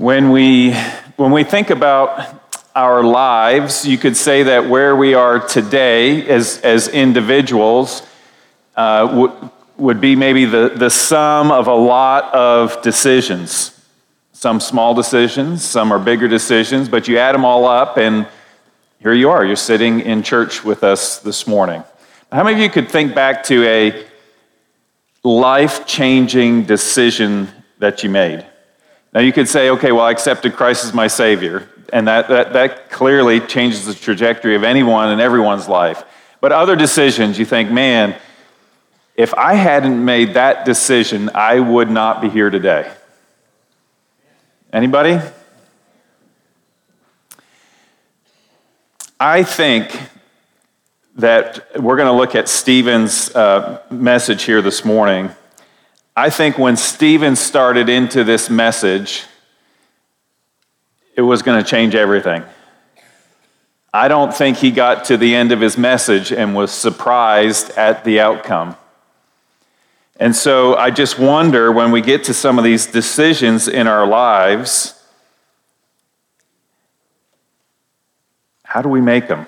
When we think about our lives, you could say that where we are today as individuals would be maybe the sum of a lot of decisions. Some small decisions, some are bigger decisions, but you add them all up and here you are. You're sitting in church with us this morning. How many of you could think back to a life-changing decision that you made? Now you could say, okay, well, I accepted Christ as my Savior, and that clearly changes the trajectory of anyone and everyone's life. But other decisions, you think, man, if I hadn't made that decision, I would not be here today. Anybody? I think that we're going to look at Stephen's message here this morning. I think when Stephen started into this message, it was going to change everything. I don't think he got to the end of his message and was surprised at the outcome. And so I just wonder, when we get to some of these decisions in our lives, how do we make them?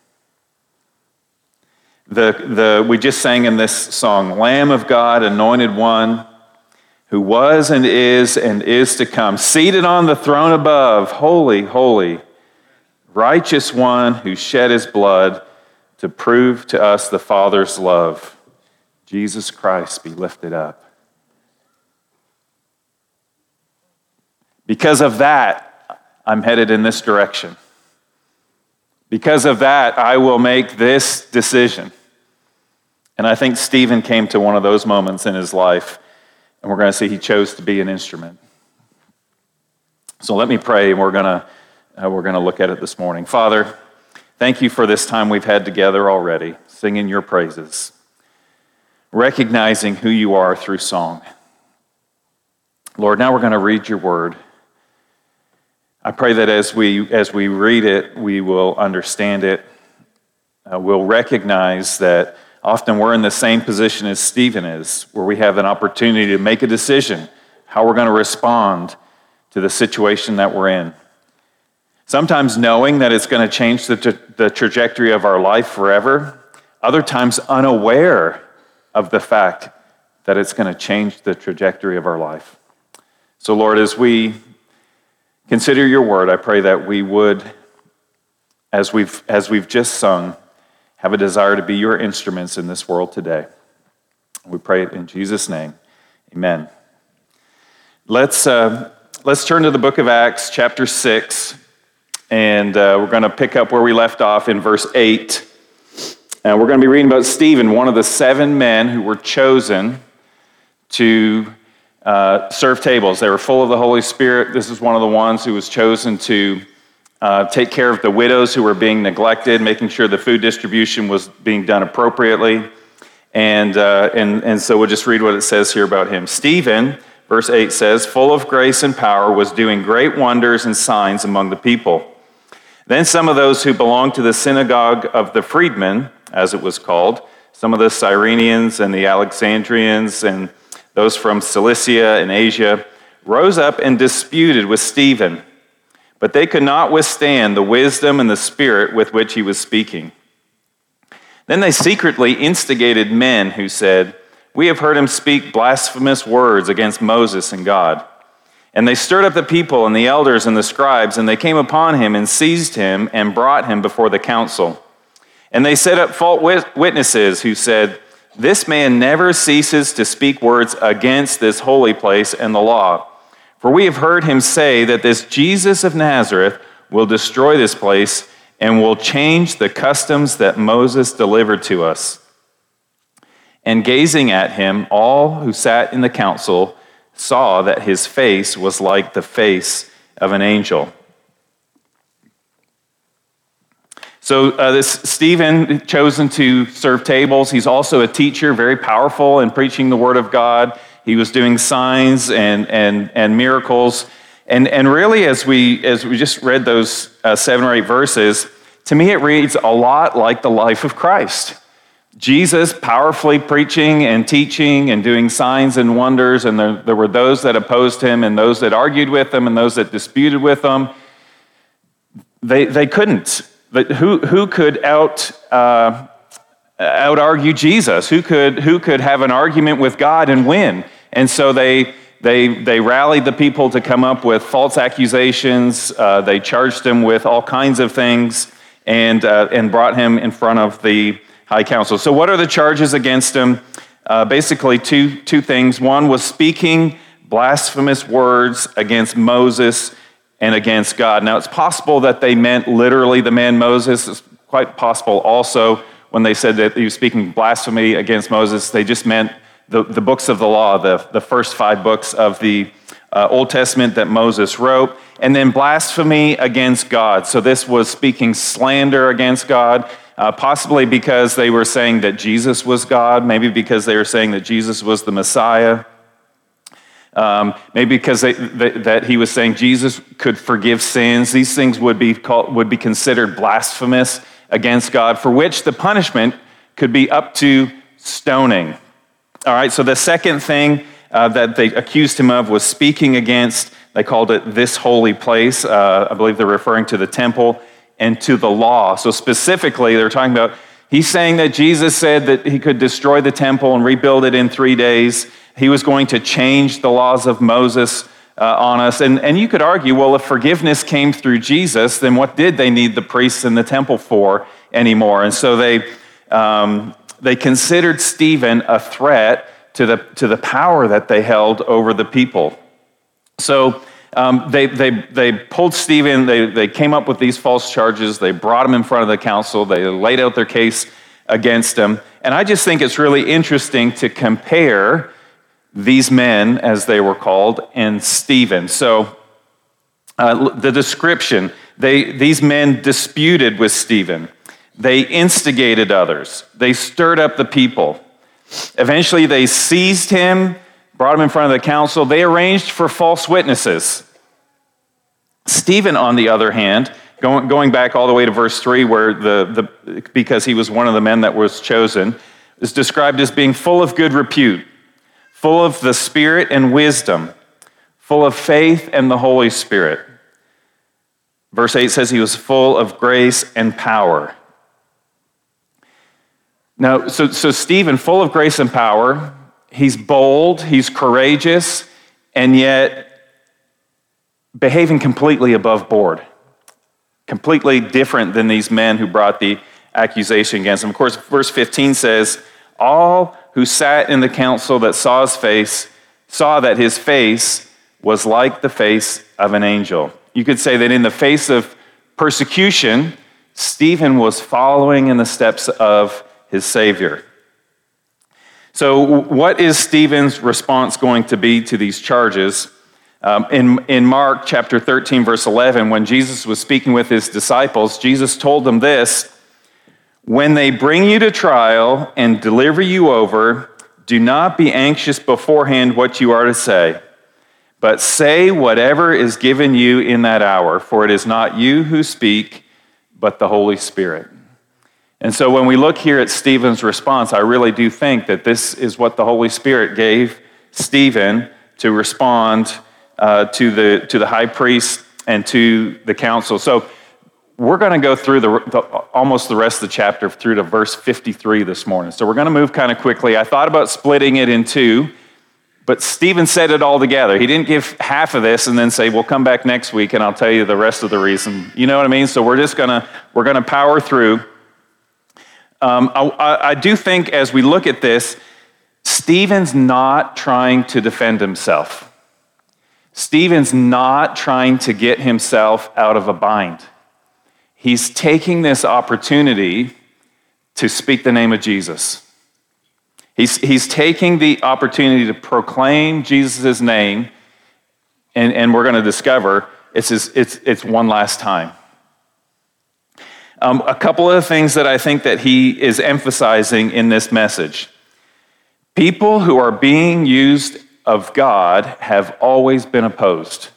We just sang in this song, Lamb of God, Anointed One, who was and is to come, seated on the throne above, holy, holy, righteous One who shed his blood to prove to us the Father's love. Jesus Christ be lifted up. Because of that, I'm headed in this direction. Because of that, I will make this decision. And I think Stephen came to one of those moments in his life, and we're going to see he chose to be an instrument. So let me pray, and we're going to look at it this morning. Father, thank you for this time we've had together already, singing your praises, recognizing who you are through song. Lord, now we're going to read your word. I pray that as we read it, we will understand it. We'll recognize that often we're in the same position as Stephen is, where we have an opportunity to make a decision, how we're going to respond to the situation that we're in. Sometimes knowing that it's going to change the trajectory of our life forever, other times unaware of the fact that it's going to change the trajectory of our life. So Lord, as we consider your word, I pray that we would, as we've just sung, have a desire to be your instruments in this world today. We pray it in Jesus' name. Amen. Let's turn to the book of Acts, chapter 6, and we're going to pick up where we left off in verse 8. And we're going to be reading about Stephen, one of the 7 men who were chosen to serve tables. They were full of the Holy Spirit. This is one of the ones who was chosen to take care of the widows who were being neglected, making sure the food distribution was being done appropriately. And so we'll just read what it says here about him. Stephen, verse 8 says, full of grace and power, was doing great wonders and signs among the people. Then some of those who belonged to the synagogue of the freedmen, as it was called, some of the Cyrenians and the Alexandrians and those from Cilicia and Asia, rose up and disputed with Stephen. But they could not withstand the wisdom and the spirit with which he was speaking. Then they secretly instigated men who said, we have heard him speak blasphemous words against Moses and God. And they stirred up the people and the elders and the scribes, and they came upon him and seized him and brought him before the council. And they set up false witnesses who said, this man never ceases to speak words against this holy place and the law. For we have heard him say that this Jesus of Nazareth will destroy this place and will change the customs that Moses delivered to us. And gazing at him, all who sat in the council saw that his face was like the face of an angel. So this Stephen, chosen to serve tables, he's also a teacher, very powerful in preaching the word of God. He was doing signs and miracles. And really, as we just read those 7 or 8 verses, to me it reads a lot like the life of Christ. Jesus powerfully preaching and teaching and doing signs and wonders, and there were those that opposed him and those that argued with him and those that disputed with him. They couldn't. But who could out-argue Jesus? Who could have an argument with God and win? And so they rallied the people to come up with false accusations. They charged him with all kinds of things and brought him in front of the high council. So what are the charges against him? Basically two things. One was speaking blasphemous words against Moses and against God. Now, it's possible that they meant literally the man Moses. It's quite possible also when they said that he was speaking blasphemy against Moses, they just meant the books of the law, the first 5 books of the Old Testament that Moses wrote, and then blasphemy against God. So this was speaking slander against God, possibly because they were saying that Jesus was God, maybe because they were saying that Jesus was the Messiah, maybe because that he was saying Jesus could forgive sins. These things would be considered blasphemous against God, for which the punishment could be up to stoning. All right, so the second thing that they accused him of was speaking against, they called it this holy place. I believe they're referring to the temple and to the law. So specifically, they're talking about, he's saying that Jesus said that he could destroy the temple and rebuild it in 3 days. He was going to change the laws of Moses on us. And you could argue, well, if forgiveness came through Jesus, then what did they need the priests in the temple for anymore? And so they considered Stephen a threat to the power that they held over the people. So they pulled Stephen, they came up with these false charges, they brought him in front of the council, they laid out their case against him. And I just think it's really interesting to compare these men, as they were called, and Stephen. So the description, these men disputed with Stephen. They instigated others. They stirred up the people. Eventually, they seized him, brought him in front of the council. They arranged for false witnesses. Stephen, on the other hand, going back all the way to verse 3, where because he was one of the men that was chosen, is described as being full of good repute, full of the Spirit and wisdom, full of faith and the Holy Spirit. Verse 8 says he was full of grace and power. Now, so Stephen, full of grace and power, he's bold, he's courageous, and yet behaving completely above board, completely different than these men who brought the accusation against him. Of course, verse 15 says, all who sat in the council that saw his face saw that his face was like the face of an angel. You could say that in the face of persecution, Stephen was following in the steps of his Savior. So what is Stephen's response going to be to these charges? In Mark chapter 13, verse 11, when Jesus was speaking with his disciples, Jesus told them this: when they bring you to trial and deliver you over, do not be anxious beforehand what you are to say, but say whatever is given you in that hour, for it is not you who speak, but the Holy Spirit. And so when we look here at Stephen's response, I really do think that this is what the Holy Spirit gave Stephen to respond to the high priest and to the council. So we're going to go through almost the rest of the chapter through to verse 53 this morning. So we're going to move kind of quickly. I thought about splitting it in two, but Stephen said it all together. He didn't give half of this and then say, we'll come back next week and I'll tell you the rest of the reason. You know what I mean? So we're going to power through. I do think as we look at this, Stephen's not trying to defend himself. Stephen's not trying to get himself out of a bind. He's taking this opportunity to speak the name of Jesus. He's taking the opportunity to proclaim Jesus' name, and we're going to discover it's one last time. A couple of the things that I think that he is emphasizing in this message. People who are being used of God have always been opposed.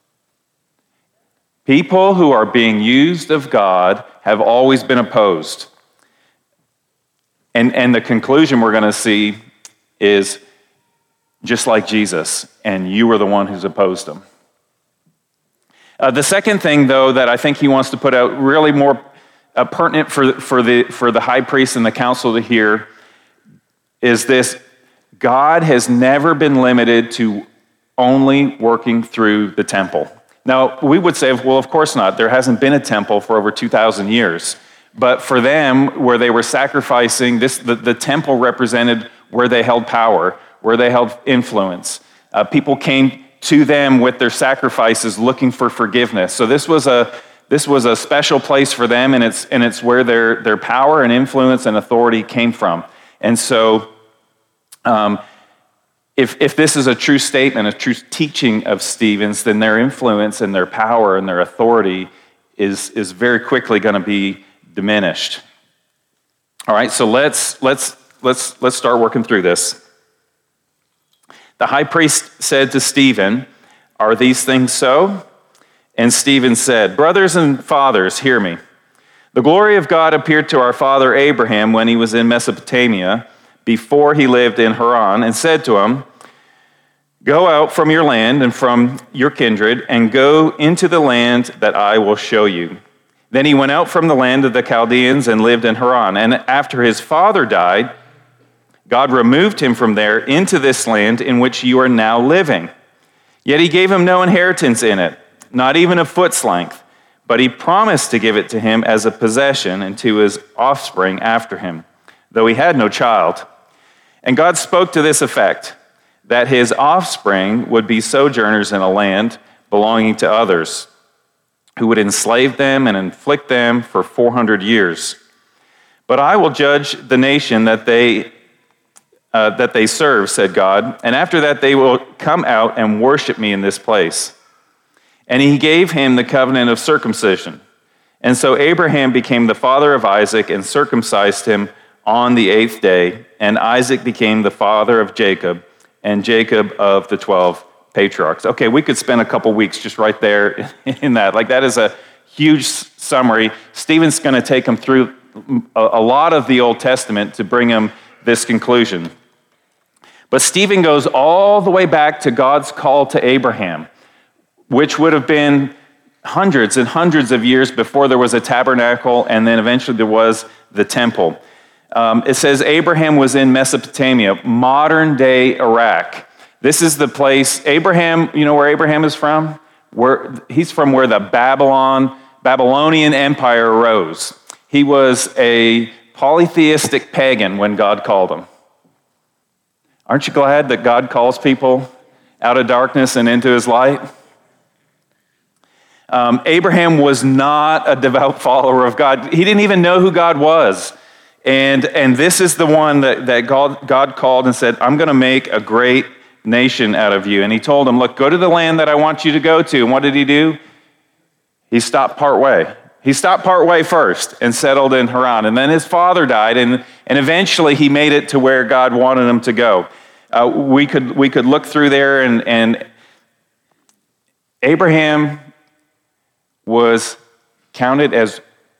People who are being used of God have always been opposed. And the conclusion we're going to see is just like Jesus, and you were the one who's opposed him. The second thing, though, that I think he wants to put out, really more pertinent for the high priest and the council to hear, is this: God has never been limited to only working through the temple. Now, we would say, well, of course not. There hasn't been a temple for over 2,000 years. But for them, where they were sacrificing, the temple represented where they held power, where they held influence. People came to them with their sacrifices looking for forgiveness. So this was a special place for them, and it's where their power and influence and authority came from. And so if this is a true statement, a true teaching of Stephen's, then their influence and their power and their authority is very quickly going to be diminished. All right, so let's start working through this. The high priest said to Stephen, "Are these things so?" And Stephen said, "Brothers and fathers, hear me. The glory of God appeared to our father Abraham when he was in Mesopotamia, before he lived in Haran, and said to him, 'Go out from your land and from your kindred, and go into the land that I will show you.' Then he went out from the land of the Chaldeans and lived in Haran. And after his father died, God removed him from there into this land in which you are now living. Yet he gave him no inheritance in it, not even a foot's length, but he promised to give it to him as a possession and to his offspring after him, though he had no child. And God spoke to this effect, that his offspring would be sojourners in a land belonging to others, who would enslave them and inflict them for 400 years. But I will judge the nation that they serve, said God, and after that they will come out and worship me in this place. And he gave him the covenant of circumcision. And so Abraham became the father of Isaac and circumcised him on the 8th day. And Isaac became the father of Jacob, and Jacob of the 12 patriarchs. Okay, we could spend a couple weeks just right there in that. Like, that is a huge summary. Stephen's going to take him through a lot of the Old Testament to bring him this conclusion. But Stephen goes all the way back to God's call to Abraham, which would have been hundreds and hundreds of years before there was a tabernacle, and then eventually there was the temple. It says Abraham was in Mesopotamia, modern-day Iraq. This is the place, Abraham, you know where Abraham is from? He's from where the Babylonian Empire arose. He was a polytheistic pagan when God called him. Aren't you glad that God calls people out of darkness and into his light? Abraham was not a devout follower of God. He didn't even know who God was. And this is the one that God called and said, I'm going to make a great nation out of you. And he told him, look, go to the land that I want you to go to. And what did he do? He stopped partway. He stopped partway first and settled in Haran. And then his father died, and eventually he made it to where God wanted him to go. We could look through there, and Abraham was counted as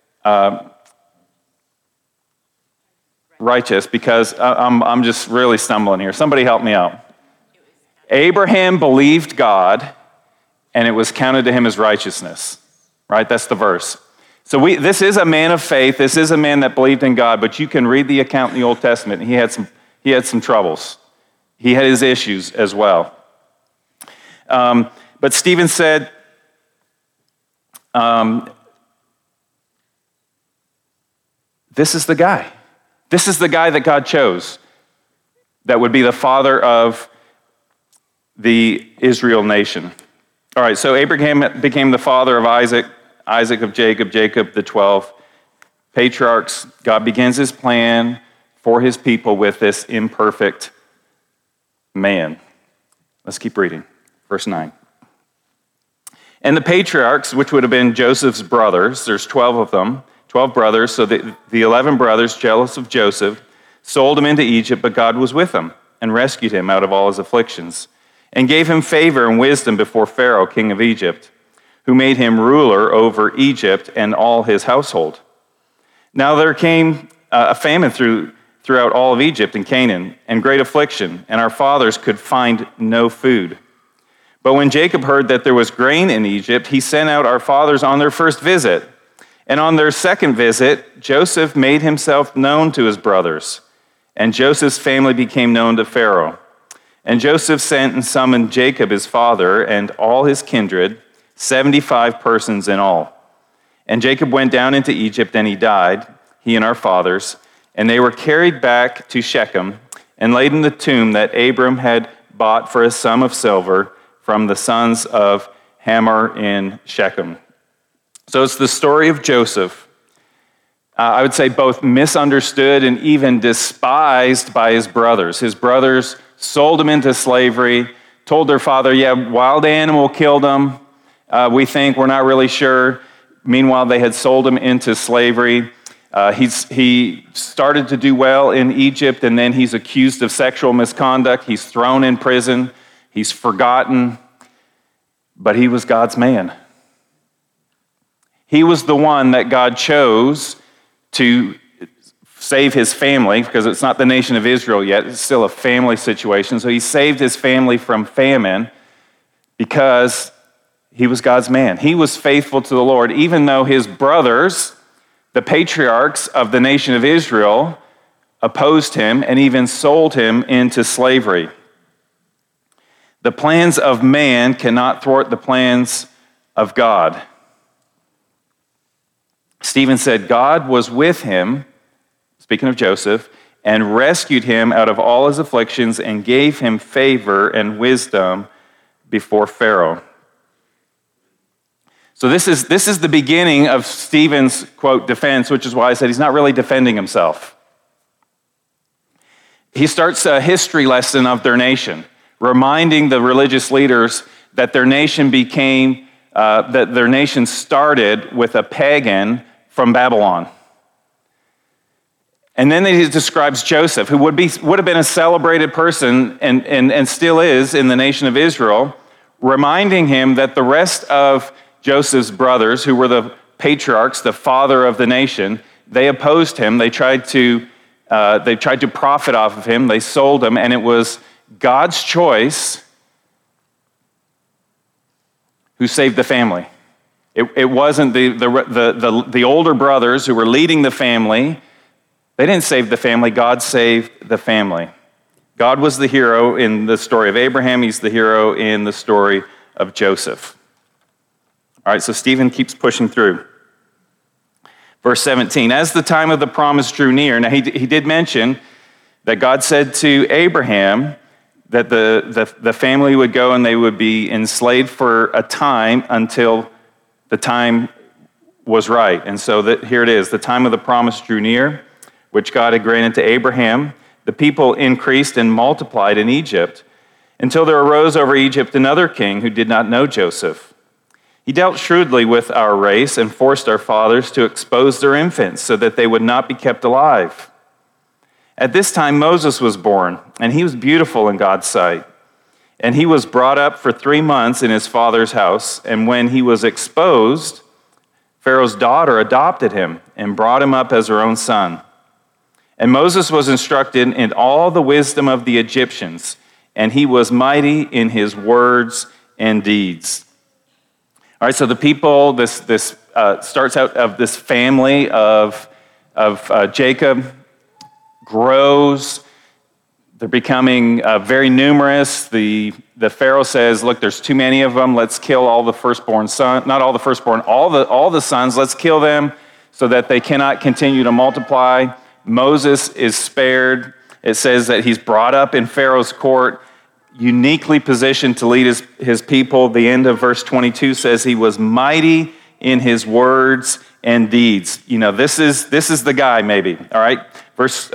righteous, because I'm just really stumbling here. Somebody help me out. Abraham believed God, and it was counted to him as righteousness. Right? That's the verse. So this is a man of faith. This is a man that believed in God, but you can read the account in the Old Testament, and he had some troubles. He had his issues as well. But Stephen said, this is the guy. This is the guy that God chose that would be the father of the Israel nation. All right, so Abraham became the father of Isaac, Isaac of Jacob, Jacob the 12 patriarchs. God begins his plan for his people with this imperfect man. Let's keep reading. Verse 9. And the patriarchs, which would have been Joseph's brothers, there's 12 of them, 12 brothers, so the 11 brothers, jealous of Joseph, sold him into Egypt, but God was with him and rescued him out of all his afflictions, and gave him favor and wisdom before Pharaoh, king of Egypt, who made him ruler over Egypt and all his household. Now there came a famine through throughout all of Egypt and Canaan, and great affliction, and our fathers could find no food. But when Jacob heard that there was grain in Egypt, he sent out our fathers on their first visit. And on their second visit, Joseph made himself known to his brothers, and Joseph's family became known to Pharaoh. And Joseph sent and summoned Jacob his father and all his kindred, 75 persons in all. And Jacob went down into Egypt, and he died, he and our fathers, and they were carried back to Shechem and laid in the tomb that Abram had bought for a sum of silver from the sons of Hamor in Shechem. So it's the story of Joseph. I would say both misunderstood and even despised by his brothers. His brothers sold him into slavery, told their father, yeah, wild animal killed him. We think, we're not really sure. Meanwhile, they had sold him into slavery. He started to do well in Egypt, and then he's accused of sexual misconduct. He's thrown in prison. He's forgotten. But he was God's man. He was the one that God chose to save his family, because it's not the nation of Israel yet. It's still a family situation. So he saved his family from famine because he was God's man. He was faithful to the Lord, even though his brothers, the patriarchs of the nation of Israel, opposed him and even sold him into slavery. The plans of man cannot thwart the plans of God. Stephen said, God was with him, speaking of Joseph, and rescued him out of all his afflictions and gave him favor and wisdom before Pharaoh. So this is the beginning of Stephen's, quote, defense, which is why I said he's not really defending himself. He starts a history lesson of their nation, reminding the religious leaders that their nation started with a pagan from Babylon. And then he describes Joseph, who would have been a celebrated person and still is in the nation of Israel, reminding him that the rest of Joseph's brothers, who were the patriarchs, the father of the nation, they opposed him. They tried to profit off of him. They sold him, and it was God's choice who saved the family. It wasn't the older brothers who were leading the family. They didn't save the family. God saved the family. God was the hero in the story of Abraham. He's the hero in the story of Joseph. All right, so Stephen keeps pushing through. Verse 17, as the time of the promise drew near, now he did mention that God said to Abraham that the family would go and they would be enslaved for a time until the time was right. And so here it is, the time of the promise drew near, which God had granted to Abraham. The people increased and multiplied in Egypt until there arose over Egypt another king who did not know Joseph. He dealt shrewdly with our race and forced our fathers to expose their infants so that they would not be kept alive. At this time Moses was born, and he was beautiful in God's sight. And he was brought up for 3 months in his father's house, and when he was exposed, Pharaoh's daughter adopted him and brought him up as her own son. And Moses was instructed in all the wisdom of the Egyptians, and he was mighty in his words and deeds. All right, so the people, this starts out of this family of Jacob, grows. They're becoming very numerous. The Pharaoh says, look, there's too many of them. Let's kill all the firstborn sons. Not all the firstborn, all the sons. Let's kill them so that they cannot continue to multiply. Moses is spared. It says that he's brought up in Pharaoh's court, uniquely positioned to lead his people. The end of verse 22 says he was mighty in his words and deeds. You know, this is the guy, maybe. All right, verse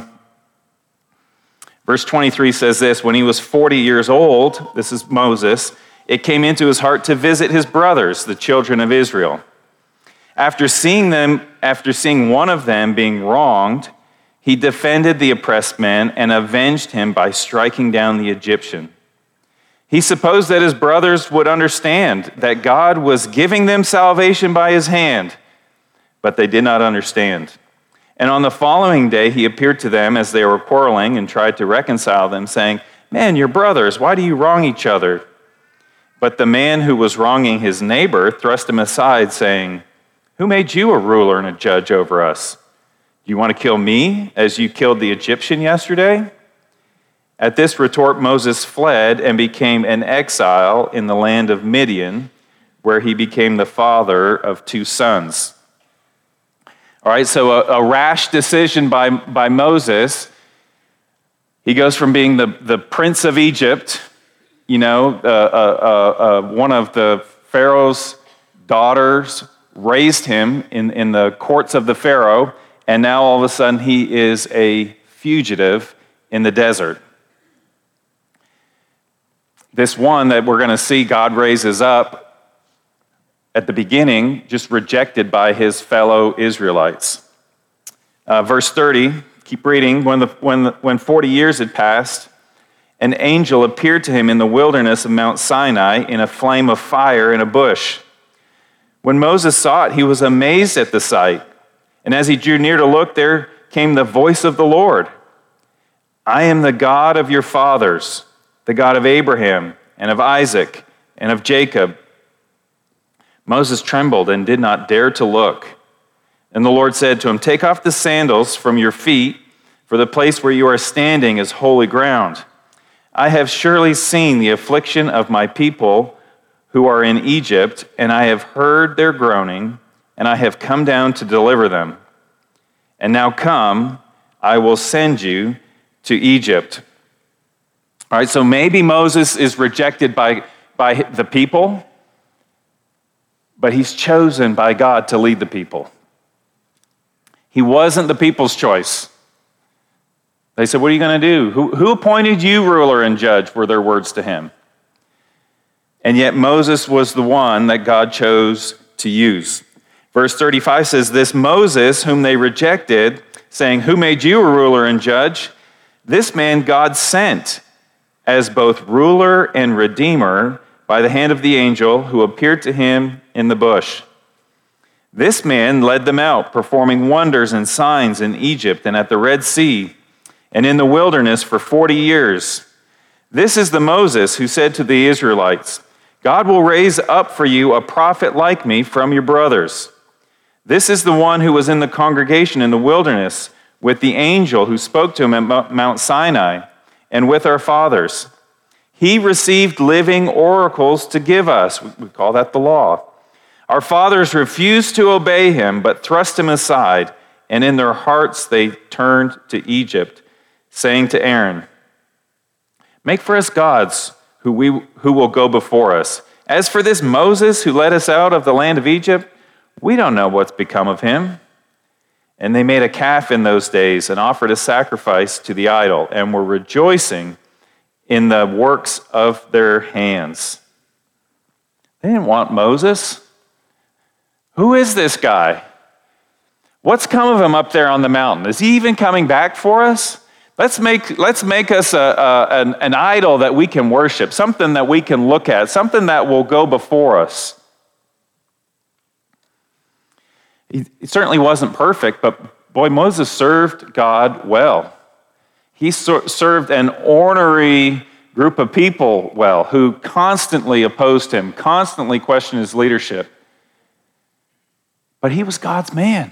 23 says this: when he was 40 years old, this is Moses, it came into his heart to visit his brothers, the children of Israel. After seeing one of them being wronged, he defended the oppressed man and avenged him by striking down the Egyptian. He supposed that his brothers would understand that God was giving them salvation by his hand, but they did not understand. And on the following day, he appeared to them as they were quarreling and tried to reconcile them, saying, "Man, you're brothers. Why do you wrong each other?" But the man who was wronging his neighbor thrust him aside, saying, "Who made you a ruler and a judge over us? Do you want to kill me as you killed the Egyptian yesterday?" At this retort, Moses fled and became an exile in the land of Midian, where he became the father of 2 sons. All right, so a rash decision by Moses. He goes from being the prince of Egypt, one of the Pharaoh's daughters raised him in the courts of the Pharaoh, and now all of a sudden he is a fugitive in the desert. This one that we're going to see God raises up at the beginning, just rejected by his fellow Israelites. Verse 30, keep reading. When 40 years had passed, an angel appeared to him in the wilderness of Mount Sinai in a flame of fire in a bush. When Moses saw it, he was amazed at the sight. And as he drew near to look, there came the voice of the Lord. "I am the God of your fathers, the God of Abraham and of Isaac and of Jacob." Moses trembled and did not dare to look. And the Lord said to him, "Take off the sandals from your feet, for the place where you are standing is holy ground. I have surely seen the affliction of my people who are in Egypt, and I have heard their groaning, and I have come down to deliver them. And now come, I will send you to Egypt." All right, so maybe Moses is rejected by the people, but he's chosen by God to lead the people. He wasn't the people's choice. They said, "What are you going to do? Who appointed you ruler and judge?" were their words to him. And yet Moses was the one that God chose to use. Verse 35 says, "This Moses, whom they rejected, saying, 'Who made you a ruler and judge?' This man God sent as both ruler and redeemer by the hand of the angel who appeared to him in the bush. This man led them out, performing wonders and signs in Egypt and at the Red Sea and in the wilderness for 40 years. This is the Moses who said to the Israelites, 'God will raise up for you a prophet like me from your brothers.' This is the one who was in the congregation in the wilderness with the angel who spoke to him at Mount Sinai and with our fathers. He received living oracles to give us." We call that the law. "Our fathers refused to obey him, but thrust him aside, and in their hearts they turned to Egypt, saying to Aaron, 'Make for us gods who will go before us. As for this Moses who led us out of the land of Egypt, we don't know what's become of him.' And they made a calf in those days and offered a sacrifice to the idol and were rejoicing in the works of their hands." They didn't want Moses. Who is this guy? What's come of him up there on the mountain? Is he even coming back for us? Let's make us an idol that we can worship, something that we can look at, something that will go before us. He certainly wasn't perfect, but boy, Moses served God well. He served an ornery group of people well who constantly opposed him, constantly questioned his leadership. But he was God's man.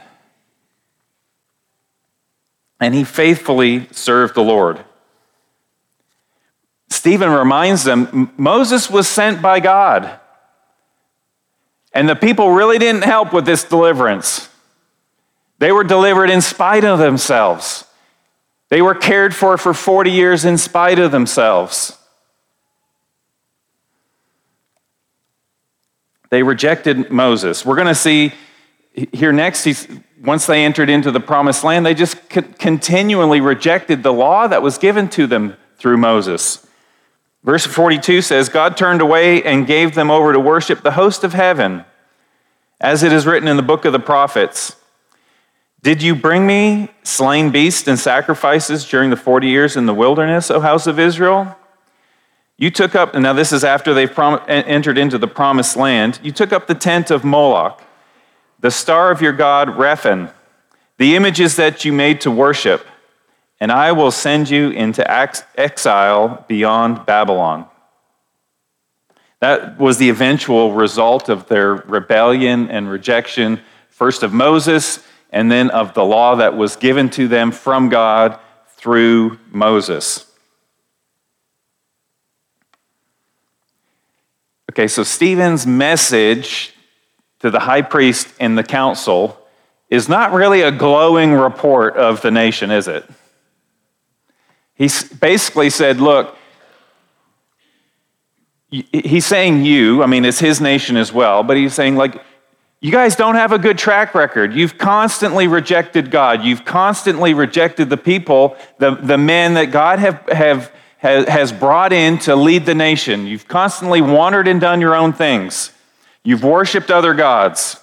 And he faithfully served the Lord. Stephen reminds them, Moses was sent by God. And the people really didn't help with this deliverance. They were delivered in spite of themselves. They were cared for 40 years in spite of themselves. They rejected Moses. We're going to see here next, once they entered into the promised land, they just continually rejected the law that was given to them through Moses. Verse 42 says, God turned away and gave them over to worship the host of heaven, as it is written in the book of the prophets. Did you bring me slain beasts and sacrifices during the 40 years in the wilderness, O house of Israel? You took up, and now this is after they've entered into the promised land, you took up the tent of Moloch, the star of your god Rephan. the images that you made to worship, and I will send you into exile beyond Babylon. That was the eventual result of their rebellion and rejection, first of Moses, and then of the law that was given to them from God through Moses. Okay, so Stephen's message to the high priest and the council is not really a glowing report of the nation, is it? He basically said, look, he's saying it's his nation as well, but he's saying, like, you guys don't have a good track record. You've constantly rejected God. You've constantly rejected the people, the men that God has brought in to lead the nation. You've constantly wandered and done your own things. You've worshiped other gods.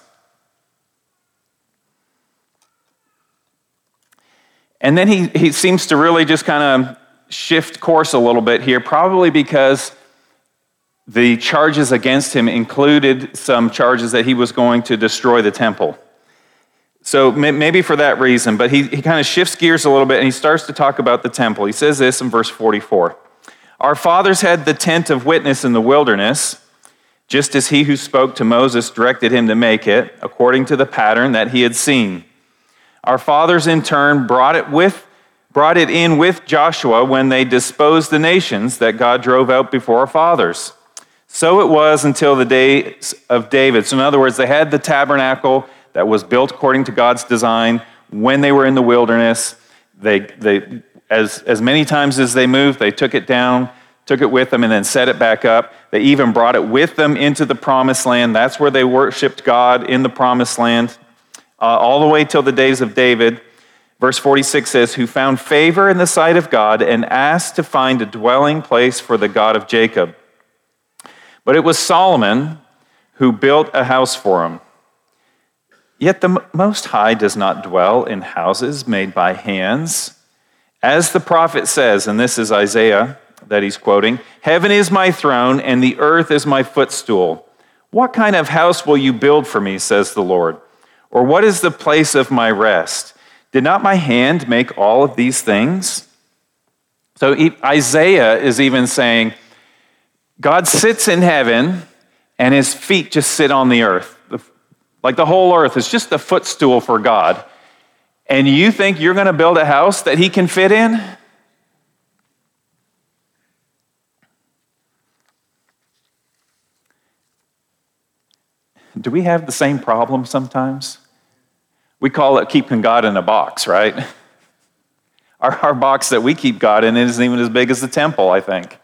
And then he seems to really just kind of shift course a little bit here, probably because the charges against him included some charges that he was going to destroy the temple. So maybe for that reason, but he kind of shifts gears a little bit and he starts to talk about the temple. He says this in verse 44. Our fathers had the tent of witness in the wilderness, just as he who spoke to Moses directed him to make it, according to the pattern that he had seen. Our fathers in turn brought it in with Joshua when they disposed the nations that God drove out before our fathers. So it was until the days of David. So in other words, they had the tabernacle that was built according to God's design when they were in the wilderness. They as many times as they moved, they took it down, took it with them, and then set it back up. They even brought it with them into the promised land. That's where they worshiped God, in the promised land, all the way till the days of David. Verse 46 says, who found favor in the sight of God and asked to find a dwelling place for the God of Jacob. But it was Solomon who built a house for him. Yet the Most High does not dwell in houses made by hands. As the prophet says, and this is Isaiah that he's quoting, heaven is my throne and the earth is my footstool. What kind of house will you build for me, says the Lord? Or what is the place of my rest? Did not my hand make all of these things? So Isaiah is even saying, God sits in heaven and his feet just sit on the earth. Like the whole earth is just a footstool for God. And you think you're going to build a house that he can fit in? Do we have the same problem sometimes? We call it keeping God in a box, right? Our box that we keep God in isn't even as big as the temple, I think.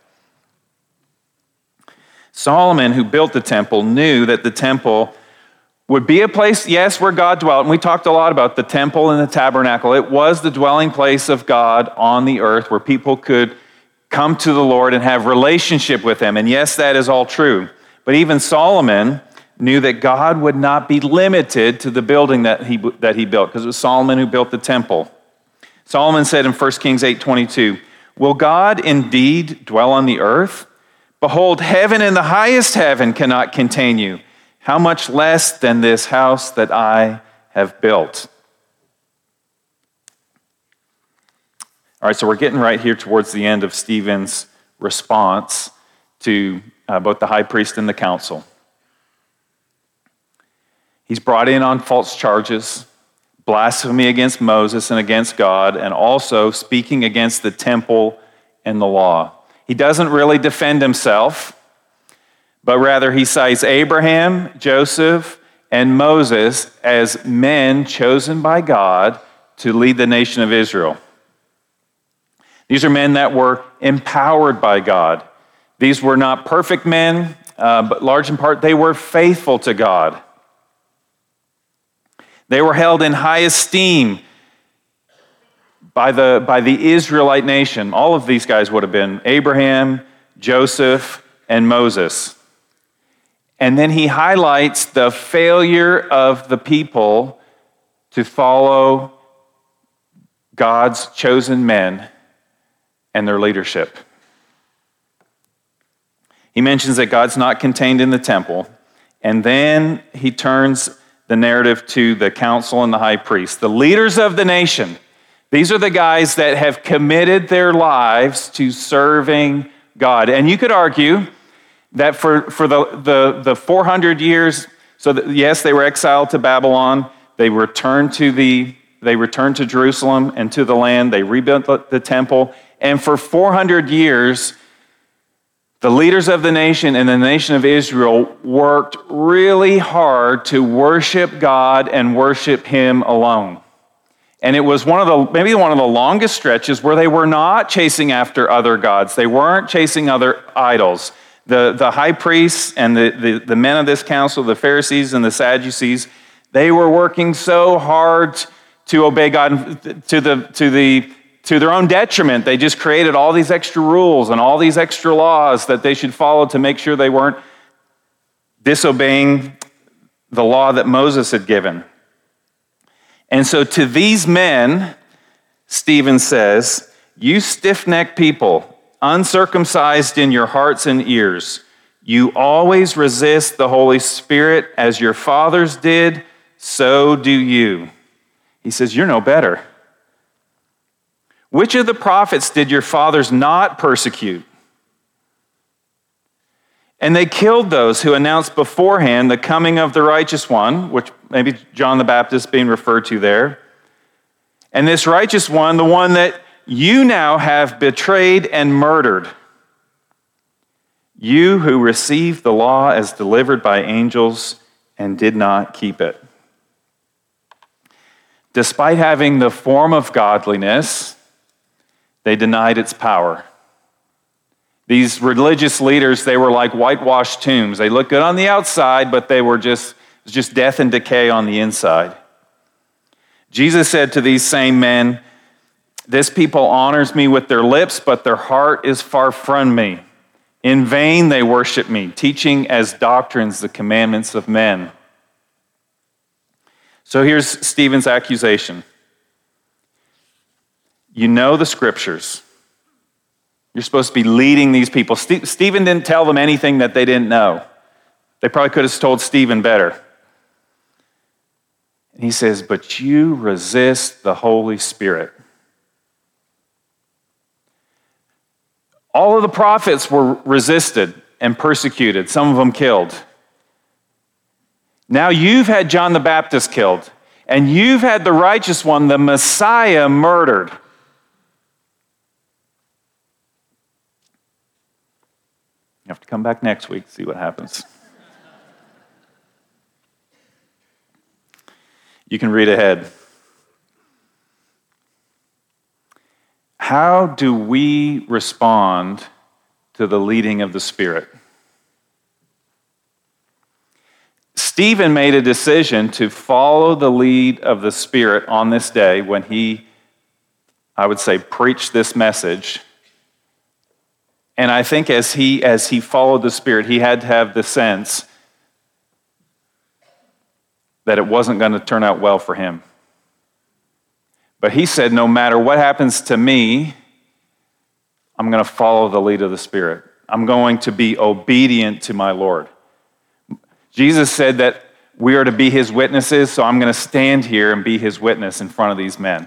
Solomon, who built the temple, knew that the temple would be a place, yes, where God dwelt. And we talked a lot about the temple and the tabernacle. It was the dwelling place of God on the earth where people could come to the Lord and have relationship with him. And yes, that is all true. But even Solomon knew that God would not be limited to the building that he built, because it was Solomon who built the temple. Solomon said in 1 Kings 8:22, will God indeed dwell on the earth? Behold, heaven and the highest heaven cannot contain you. How much less than this house that I have built? All right, so we're getting right here towards the end of Stephen's response to both the high priest and the council. He's brought in on false charges, blasphemy against Moses and against God, and also speaking against the temple and the law. He doesn't really defend himself, but rather he cites Abraham, Joseph, and Moses as men chosen by God to lead the nation of Israel. These are men that were empowered by God. These were not perfect men, but large in part, they were faithful to God. They were held in high esteem by the Israelite nation. All of these guys would have been Abraham, Joseph, and Moses. And then he highlights the failure of the people to follow God's chosen men and their leadership. He mentions that God's not contained in the temple, and then he turns the narrative to the council and the high priest. The leaders of the nation, these are the guys that have committed their lives to serving God. And you could argue that for the 400 years, yes, they were exiled to Babylon. They returned to Jerusalem and to the land. They rebuilt the temple. And for 400 years, the leaders of the nation and the nation of Israel worked really hard to worship God and worship Him alone. And it was maybe one of the longest stretches where they were not chasing after other gods. They weren't chasing other idols. The high priests and the men of this council, the Pharisees and the Sadducees, they were working so hard to obey God to their own detriment. They just created all these extra rules and all these extra laws that they should follow to make sure they weren't disobeying the law that Moses had given. And so to these men, Stephen says, "You stiff-necked people, uncircumcised in your hearts and ears, you always resist the Holy Spirit as your fathers did, so do you." He says, you're no better. Which of the prophets did your fathers not persecute? And they killed those who announced beforehand the coming of the righteous one, which maybe John the Baptist being referred to there. And this righteous one, the one that you now have betrayed and murdered. You who received the law as delivered by angels and did not keep it. Despite having the form of godliness, they denied its power. These religious leaders, they were like whitewashed tombs. They looked good on the outside, but they were just death and decay on the inside. Jesus said to these same men, "This people honors me with their lips, but their heart is far from me. In vain they worship me, teaching as doctrines the commandments of men." So here's Stephen's accusation. You know the scriptures. You're supposed to be leading these people. Stephen didn't tell them anything that they didn't know. They probably could have told Stephen better. And he says, but you resist the Holy Spirit. All of the prophets were resisted and persecuted, some of them killed. Now you've had John the Baptist killed, and you've had the righteous one, the Messiah, murdered. You have to come back next week to see what happens. You can read ahead. How do we respond to the leading of the Spirit? Stephen made a decision to follow the lead of the Spirit on this day when he, I would say, preached this message. And I think as he followed the Spirit, he had to have the sense that it wasn't going to turn out well for him. But he said, no matter what happens to me, I'm going to follow the lead of the Spirit. I'm going to be obedient to my Lord. Jesus said that we are to be his witnesses, so I'm going to stand here and be his witness in front of these men.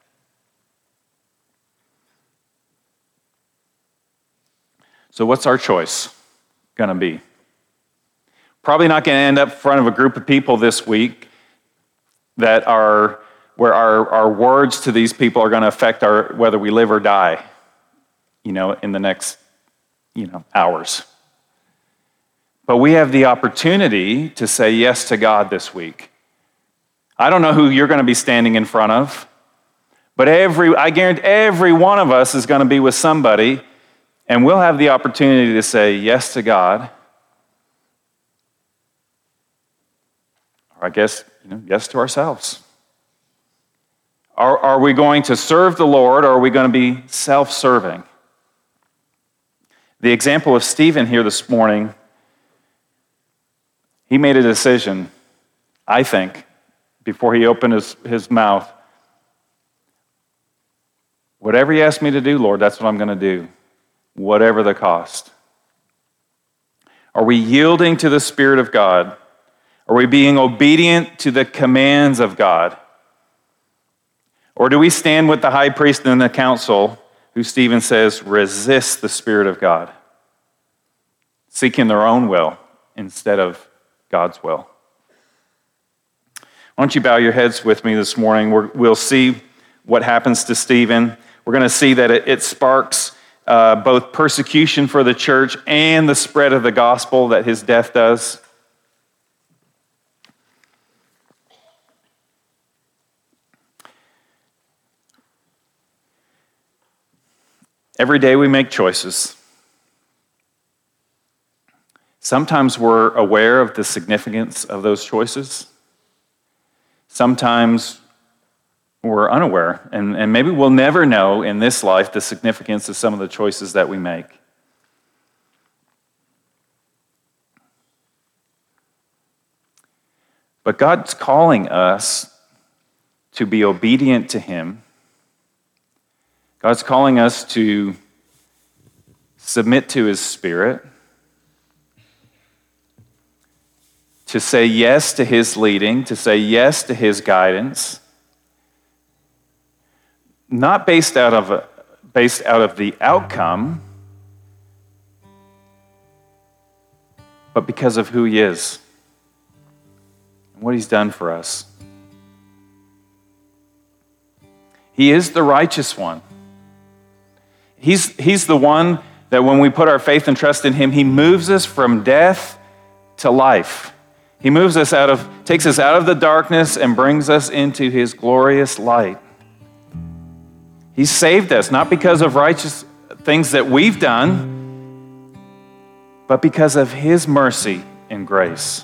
So what's our choice going to be? Probably not going to end up in front of a group of people this week that are where our words to these people are going to affect whether we live or die, in the next, hours. But we have the opportunity to say yes to God this week. I don't know who you're going to be standing in front of, but I guarantee every one of us is going to be with somebody, and we'll have the opportunity to say yes to God. Or I guess, yes to ourselves. Are we going to serve the Lord, or are we going to be self-serving? The example of Stephen here this morning, he made a decision, I think, before he opened his mouth. Whatever you ask me to do, Lord, that's what I'm going to do, whatever the cost. Are we yielding to the Spirit of God? Are we being obedient to the commands of God? Or do we stand with the high priest and the council, who Stephen says resist the Spirit of God, seeking their own will instead of God's will? Why don't you bow your heads with me this morning? We'll see what happens to Stephen. We're going to see that it sparks both persecution for the church and the spread of the gospel that his death does. Every day we make choices. Sometimes we're aware of the significance of those choices. Sometimes we're unaware, and maybe we'll never know in this life the significance of some of the choices that we make. But God's calling us to be obedient to Him. God's calling us to submit to His Spirit, to say yes to His leading, to say yes to His guidance, not based out of the outcome, but because of who He is and what He's done for us. He is the righteous one. He's the one that when we put our faith and trust in Him, He moves us from death to life. He takes us out of the darkness and brings us into His glorious light. He saved us, not because of righteous things that we've done, but because of His mercy and grace.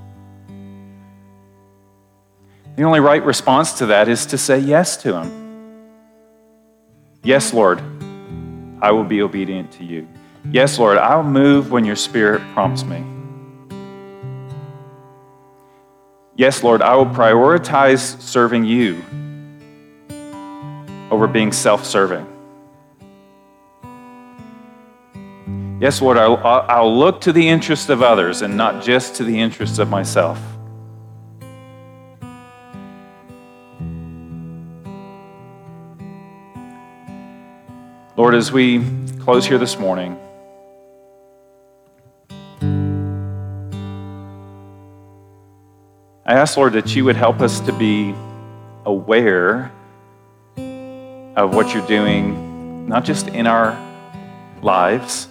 The only right response to that is to say yes to Him. Yes, Lord, I will be obedient to You. Yes, Lord, I'll move when Your Spirit prompts me. Yes, Lord, I will prioritize serving You over being self-serving. Yes, Lord, I'll look to the interests of others and not just to the interests of myself. Lord, as we close here this morning, I ask, Lord, that You would help us to be aware of what You're doing, not just in our lives,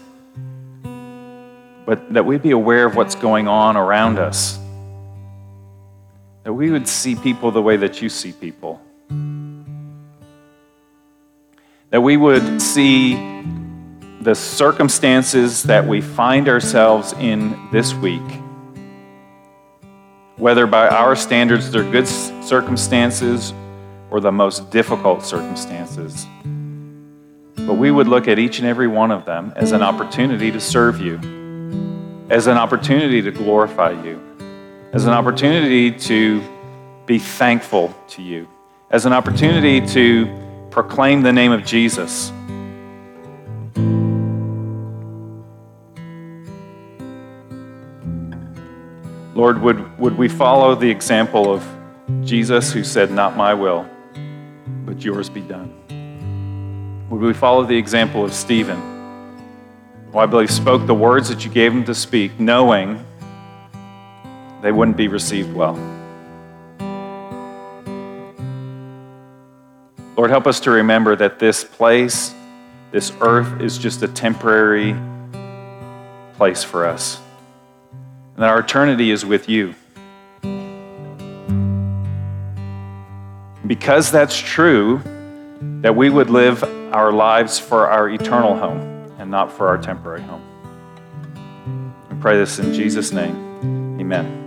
but that we'd be aware of what's going on around us. That we would see people the way that You see people. That we would see the circumstances that we find ourselves in this week, whether by our standards they're good circumstances or the most difficult circumstances. But we would look at each and every one of them as an opportunity to serve You, as an opportunity to glorify You, as an opportunity to be thankful to You, as an opportunity to proclaim the name of Jesus. Lord, would we follow the example of Jesus, who said, "Not my will, but Yours be done"? Would we follow the example of Stephen, who I believe spoke the words that You gave him to speak, knowing they wouldn't be received well? Lord, help us to remember that this place, this earth, is just a temporary place for us, and that our eternity is with You. Because that's true, that we would live our lives for our eternal home and not for our temporary home. We pray this in Jesus' name. Amen.